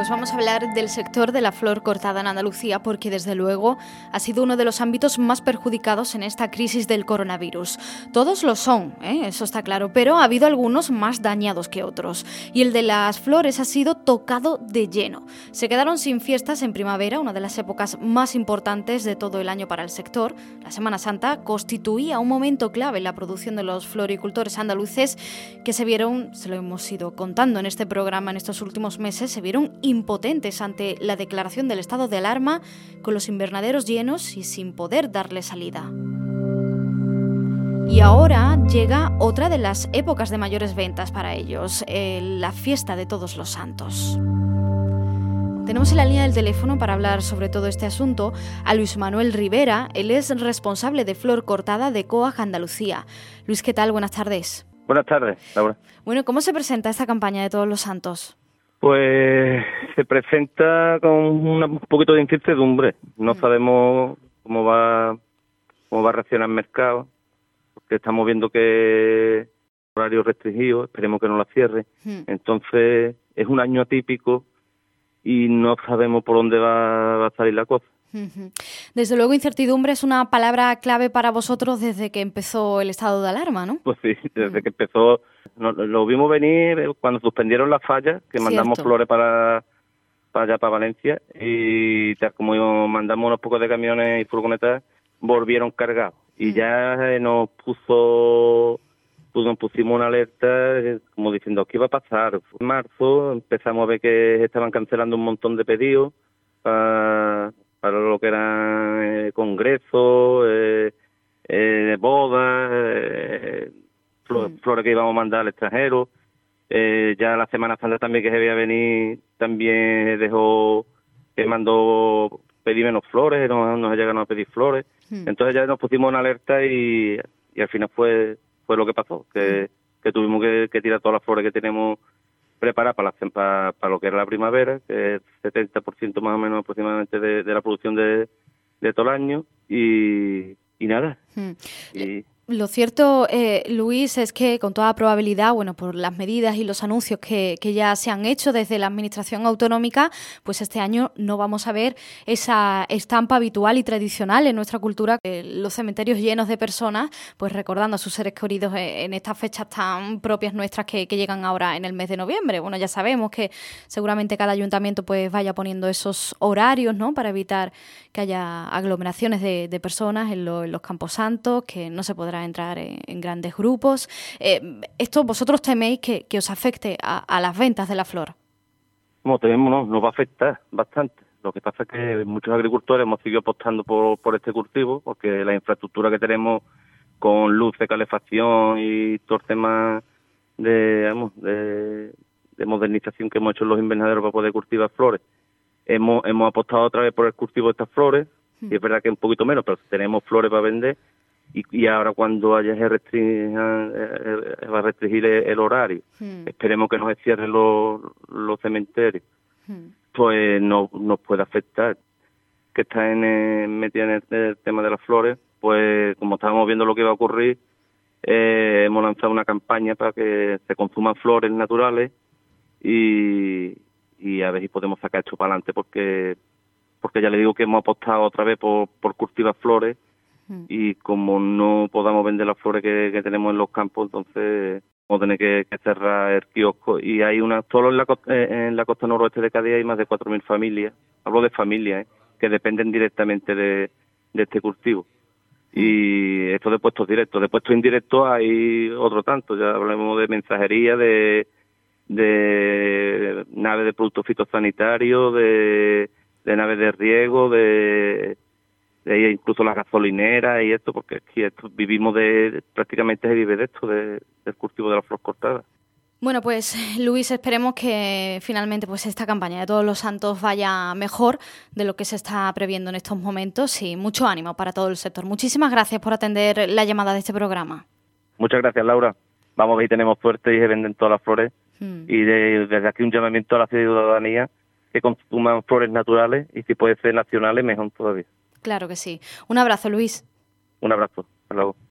pues vamos a hablar del sector de la flor cortada en Andalucía porque desde luego ha sido uno de los ámbitos más perjudicados en esta crisis del coronavirus. Todos lo son, eso está claro, pero ha habido algunos más dañados que otros. Y el de las flores ha sido tocado de lleno. Se quedaron sin fiestas en primavera, una de las épocas más importantes de todo el año para el sector. La Semana Santa constituía un momento clave en la producción de los floricultores andaluces que se vieron, se lo hemos ido contando en este programa en estos últimos meses, se vieron impotentes ante la declaración del estado de alarma, con los invernaderos llenos y sin poder darle salida. Y ahora llega otra de las épocas de mayores ventas para ellos, la fiesta de Todos los Santos. Tenemos en la línea del teléfono para hablar sobre todo este asunto a Luis Manuel Rivera. Él es responsable de flor cortada de COAG Andalucía. Luis, ¿qué tal? Buenas tardes. Buenas tardes, Laura. Bueno, ¿cómo se presenta esta campaña de Todos los Santos? Pues se presenta con un poquito de incertidumbre. No sabemos cómo va a reaccionar el mercado, porque estamos viendo que horario restringido, esperemos que no la cierre. Entonces es un año atípico y no sabemos por dónde va a salir la cosa. Desde luego, incertidumbre es una palabra clave para vosotros desde que empezó el estado de alarma, ¿no? Pues sí, desde que empezó, lo vimos venir cuando suspendieron las fallas, que mandamos flores para allá, para Valencia, y tal como mandamos unos pocos de camiones y furgonetas, volvieron cargados. Y ya nos pusimos una alerta como diciendo qué iba a pasar. En marzo empezamos a ver que estaban cancelando un montón de pedidos para lo que eran congresos, bodas, flores que íbamos a mandar al extranjero. Ya la Semana Santa también que se veía venir, también mandó pedir menos flores, no se llegaron a pedir flores. Entonces ya nos pusimos en alerta y al final fue lo que pasó, que tuvimos que tirar todas las flores que tenemos preparadas para lo que era la primavera, que es 70% más o menos aproximadamente de la producción de todo el año, y nada. Lo cierto, Luis, es que con toda probabilidad, bueno, por las medidas y los anuncios que ya se han hecho desde la Administración autonómica, pues este año no vamos a ver esa estampa habitual y tradicional en nuestra cultura, los cementerios llenos de personas, pues recordando a sus seres queridos en estas fechas tan propias nuestras que llegan ahora en el mes de noviembre. Bueno, ya sabemos que seguramente cada ayuntamiento pues vaya poniendo esos horarios, ¿no?, para evitar que haya aglomeraciones de personas en los camposantos, que no se podrá entrar en grandes grupos. ¿Esto vosotros teméis que os afecte a las ventas de la flor? Como tememos, nos va a afectar bastante. Lo que pasa es que muchos agricultores hemos seguido apostando por este cultivo, porque la infraestructura que tenemos con luz de calefacción y todo el tema de modernización que hemos hecho en los invernaderos para poder cultivar flores, hemos apostado otra vez por el cultivo de estas flores, y es verdad que un poquito menos, pero tenemos flores para vender. Y ahora cuando haya va a restringir el horario, esperemos que no se cierren los cementerios, pues no nos puede afectar. Que está metida en el tema de las flores, pues como estábamos viendo lo que iba a ocurrir, hemos lanzado una campaña para que se consuman flores naturales y a ver si podemos sacar esto para adelante, porque ya le digo que hemos apostado otra vez por cultivar flores. Y como no podamos vender las flores que tenemos en los campos, entonces vamos a tener que cerrar el kiosco. Y hay solo en la costa noroeste de Cádiz hay más de 4.000 familias, hablo de familias, que dependen directamente de este cultivo. Y esto de puestos directos. De puestos indirectos hay otro tanto, ya hablamos de mensajería, de naves de productos fitosanitarios, de naves de riego, de incluso las gasolineras y esto, porque aquí vivimos prácticamente se vive de esto, del cultivo de la flor cortada. Bueno, pues Luis, esperemos que finalmente pues esta campaña de Todos los Santos vaya mejor de lo que se está previendo en estos momentos, y mucho ánimo para todo el sector. Muchísimas gracias por atender la llamada de este programa. Muchas gracias, Laura. Vamos a ver si tenemos suerte y se venden todas las flores. Y desde aquí un llamamiento a la ciudadanía que consuman flores naturales, y si puede ser nacionales, mejor todavía. Claro que sí. Un abrazo, Luis. Un abrazo.